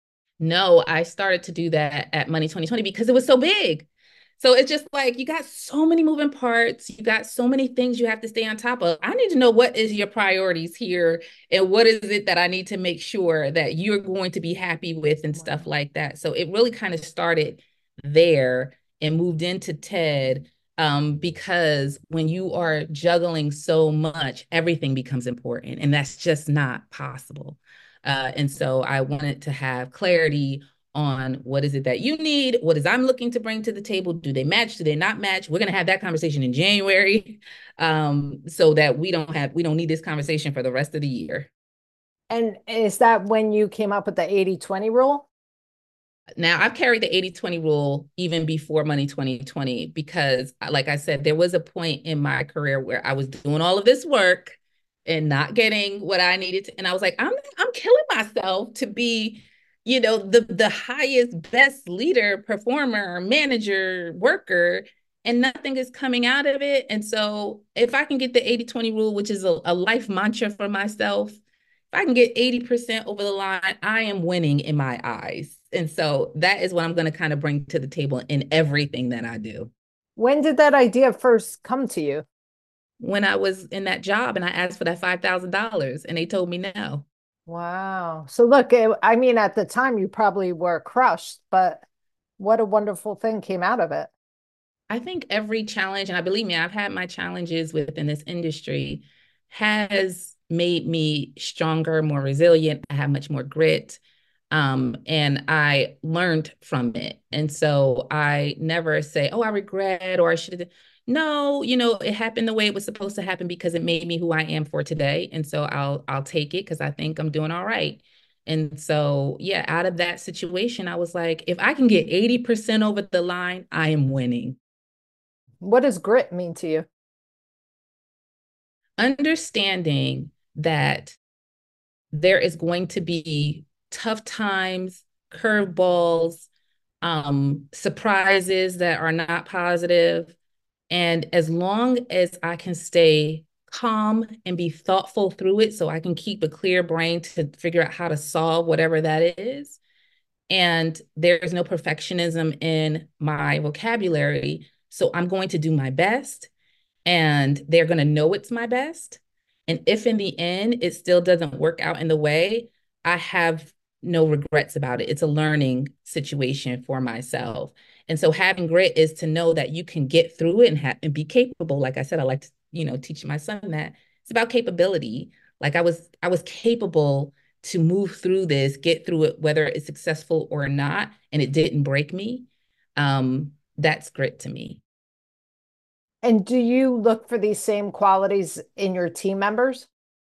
No, I started to do that at Money twenty twenty because it was so big. So it's just like, you got so many moving parts. You got so many things you have to stay on top of. I need to know what is your priorities here and what is it that I need to make sure that you're going to be happy with and stuff like that. So it really kind of started there and moved into TED um, because when you are juggling so much, everything becomes important, and that's just not possible. Uh, and so I wanted to have clarity on what is it that you need, what is I'm looking to bring to the table, do they match, do they not match? We're going to have that conversation in January um, so that we don't have, we don't need this conversation for the rest of the year. And is that when you came up with the eighty twenty rule? Now, I've carried the eighty twenty rule even before Money twenty twenty because, like I said, there was a point in my career where I was doing all of this work and not getting what I needed to, and I was like, I'm I'm killing myself to be, you know, the the highest, best leader, performer, manager, worker, and nothing is coming out of it. And so if I can get the eighty twenty rule, which is a, a life mantra for myself, if I can get eighty percent over the line, I am winning in my eyes. And so that is what I'm going to kind of bring to the table in everything that I do. When did that idea first come to you? When I was in that job and I asked for that five thousand dollars and they told me no. Wow. So look, I mean, at the time you probably were crushed, but what a wonderful thing came out of it. I think every challenge, and I believe me, I've had my challenges within this industry, has made me stronger, more resilient. I have much more grit. Um, and I learned from it. And so I never say, oh, I regret or I should have. No, you know, it happened the way it was supposed to happen because it made me who I am for today. And so I'll I'll take it because I think I'm doing all right. And so, yeah, out of that situation, I was like, if I can get eighty percent over the line, I am winning. What does grit mean to you? Understanding that there is going to be tough times, curveballs, um, surprises that are not positive. And as long as I can stay calm and be thoughtful through it, so I can keep a clear brain to figure out how to solve whatever that is, and there's no perfectionism in my vocabulary, so I'm going to do my best, and they're going to know it's my best. And if in the end it still doesn't work out in the way, I have no regrets about it. It's a learning situation for myself. And so having grit is to know that you can get through it and, ha- and be capable. Like I said, I like to, you know, teach my son that it's about capability. Like I was, I was capable to move through this, get through it, whether it's successful or not, and it didn't break me. Um, that's grit to me. And do you look for these same qualities in your team members?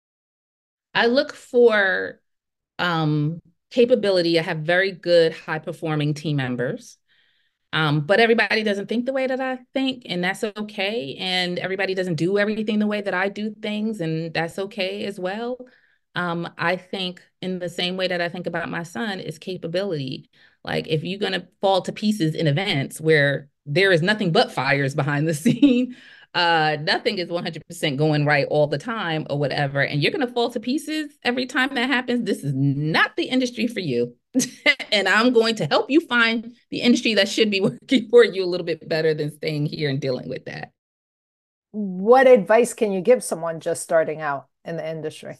I look for um, capability. I have very good, high performing team members. Um, but everybody doesn't think the way that I think, and that's okay. And everybody doesn't do everything the way that I do things, and that's okay as well. Um, I think in the same way that I think about my son is capability. Like if you're going to fall to pieces in events where there is nothing but fires behind the scene, uh, nothing is one hundred percent going right all the time or whatever, and you're going to fall to pieces every time that happens, this is not the industry for you. And I'm going to help you find the industry that should be working for you a little bit better than staying here and dealing with that. What advice can you give someone just starting out in the industry?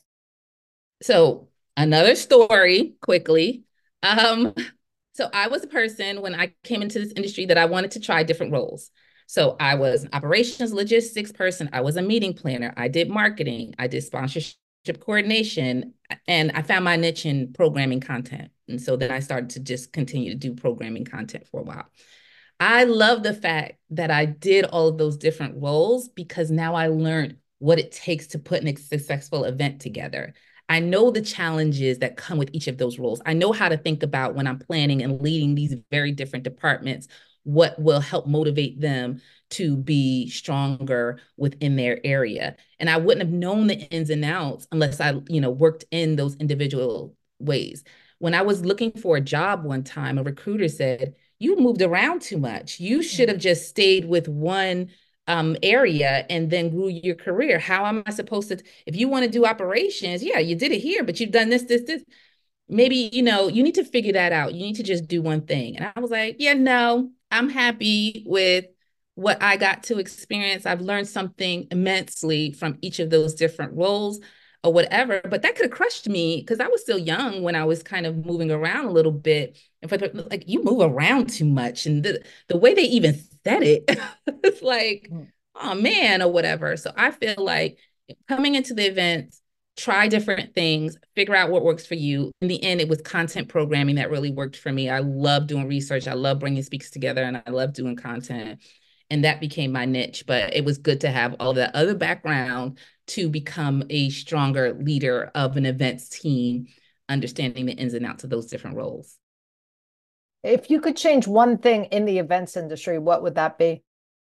So another story quickly. Um, so I was a person when I came into this industry that I wanted to try different roles. So I was an operations logistics person. I was a meeting planner. I did marketing. I did sponsorship coordination, and I found my niche in programming content. And so then I started to just continue to do programming content for a while. I love the fact that I did all of those different roles because now I learned what it takes to put a successful event together. I know the challenges that come with each of those roles. I know how to think about when I'm planning and leading these very different departments, what will help motivate them to be stronger within their area. And I wouldn't have known the ins and outs unless I, you know, worked in those individual ways. When I was looking for a job one time, a recruiter said, "You moved around too much. You should have just stayed with one um, area and then grew your career. How am I supposed to, if you want to do operations, yeah, you did it here, but you've done this, this, this. Maybe, you know, you need to figure that out. You need to just do one thing." And I was like, yeah, no, I'm happy with what I got to experience. I've learned something immensely from each of those different roles or whatever, but that could have crushed me because I was still young when I was kind of moving around a little bit. And for the, like, you move around too much. And the, the way they even said it, it's like, oh man, or whatever. So I feel like coming into the event, try different things, figure out what works for you. In the end, it was content programming that really worked for me. I love doing research. I love bringing speakers together, and I love doing content. And that became my niche. But it was good to have all that other background to become a stronger leader of an events team, understanding the ins and outs of those different roles. If you could change one thing in the events industry, what would that be?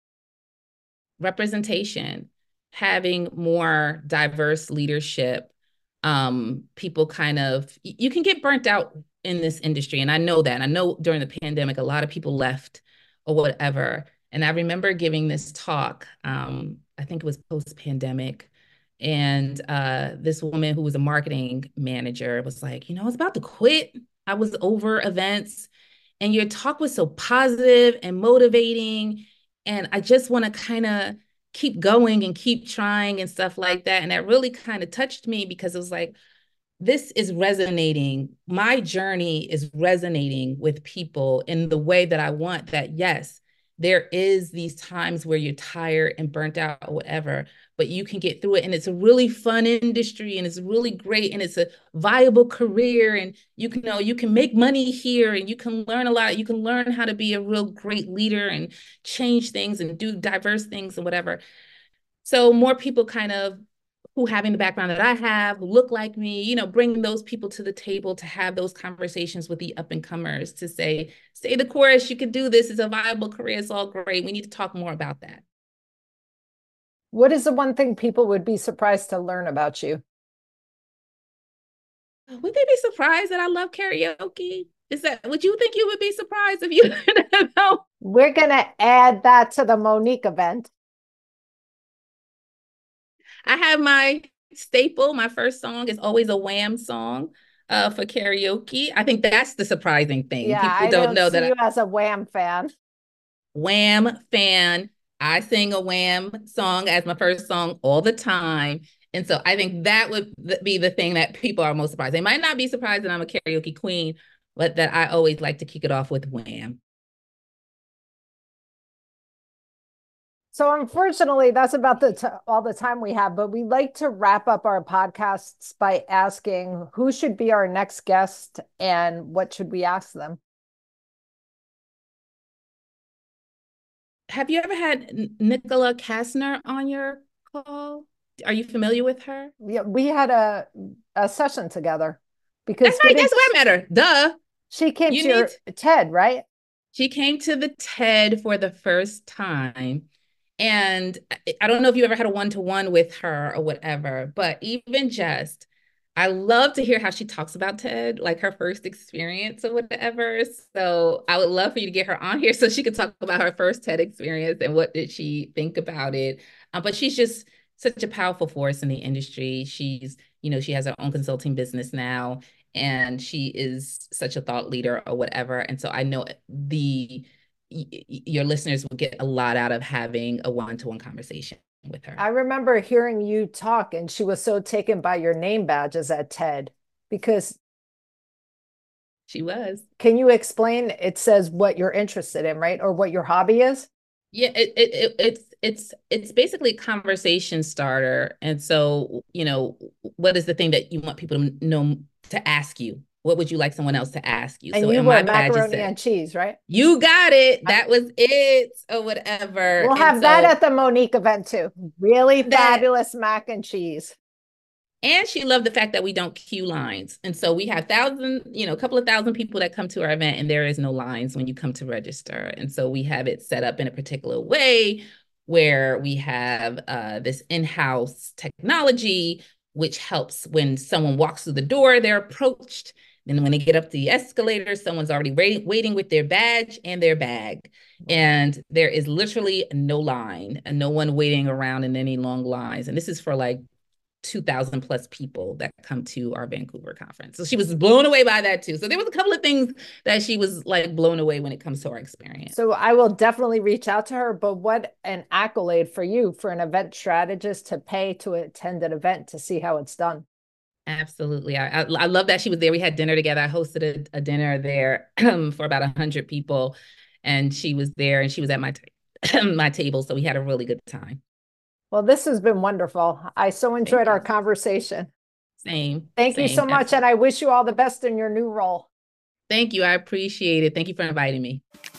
Representation, having more diverse leadership. Um, people kind of, you can get burnt out in this industry. And I know that. I know during the pandemic, a lot of people left or whatever. And I remember giving this talk, um, I think it was post-pandemic. And uh, this woman who was a marketing manager was like, you know, I was about to quit. I was over events. And your talk was so positive and motivating. And I just want to kind of keep going and keep trying and stuff like that. And that really kind of touched me because it was like, this is resonating. My journey is resonating with people in the way that I want that. Yes, there is these times where you're tired and burnt out or whatever, but you can get through it. And it's a really fun industry and it's really great. And it's a viable career. And you can, you know, you can make money here and you can learn a lot. You can learn how to be a real great leader and change things and do diverse things and whatever. So more people kind of who having the background that I have, who look like me, you know, bringing those people to the table to have those conversations with the up and comers to say, stay the course, you can do this, it's a viable career, it's all great. We need to talk more about that. What is the one thing people would be surprised to learn about you? Would they be surprised that I love karaoke? Is that, would you think you would be surprised if you didn't know? We're going to add that to the Monique event. I have my staple. My first song is always a Wham song uh, for karaoke. I think that's the surprising thing. Yeah, People I don't, don't know see that you I, as a Wham fan. Wham fan. I sing a Wham song as my first song all the time. And so I think that would be the thing that people are most surprised. They might not be surprised that I'm a karaoke queen, but that I always like to kick it off with Wham. So unfortunately, that's about the t- all the time we have, but we like to wrap up our podcasts by asking who should be our next guest and what should we ask them? Have you ever had Nicola Kastner on your call? Are you familiar with her? Yeah, we had a, a session together because that's right. That's where I met her. Duh. She came you to your to- TED, right? She came to the TED for the first time. And I don't know if you ever had a one-to-one with her or whatever, but even just, I love to hear how she talks about TED, like her first experience or whatever. So I would love for you to get her on here so she could talk about her first TED experience and what did she think about it. Um, but she's just such a powerful force in the industry. She's, you know, she has her own consulting business now, and she is such a thought leader or whatever. And so I know the your listeners will get a lot out of having a one-to-one conversation with her. I remember hearing you talk, and she was so taken by your name badges at TED because she was. Can you explain? It says what you're interested in, right? Or what your hobby is? Yeah, it, it, it it's it's it's basically a conversation starter. And so, you know, what is the thing that you want people to know to ask you? What would you like someone else to ask you? And so you in were my badge, macaroni said, and cheese, right? You got it. That was it, or whatever. We'll And have so, that at the Monique event too. Really that, fabulous mac and cheese. And she loved the fact that we don't queue lines. And so we have thousand, you know, a couple of thousand people that come to our event, and there is no lines when you come to register. And so we have it set up in a particular way where we have uh, this in-house technology, which helps when someone walks through the door, they're approached. Then when they get up the escalator, someone's already wait, waiting with their badge and their bag. And there is literally no line and no one waiting around in any long lines. And this is for like two thousand plus people that come to our Vancouver conference. So she was blown away by that too. So there was a couple of things that she was like blown away when it comes to our experience. So I will definitely reach out to her, but what an accolade for you, for an event strategist to pay to attend an event to see how it's done. Absolutely. I, I, I love that she was there. We had dinner together. I hosted a, a dinner there for about a hundred people, and she was there and she was at my, t- my table. So we had a really good time. Well, this has been wonderful. I so enjoyed our conversation. Same. Thank same, you so much. absolutely. And I wish you all the best in your new role. Thank you. I appreciate it. Thank you for inviting me.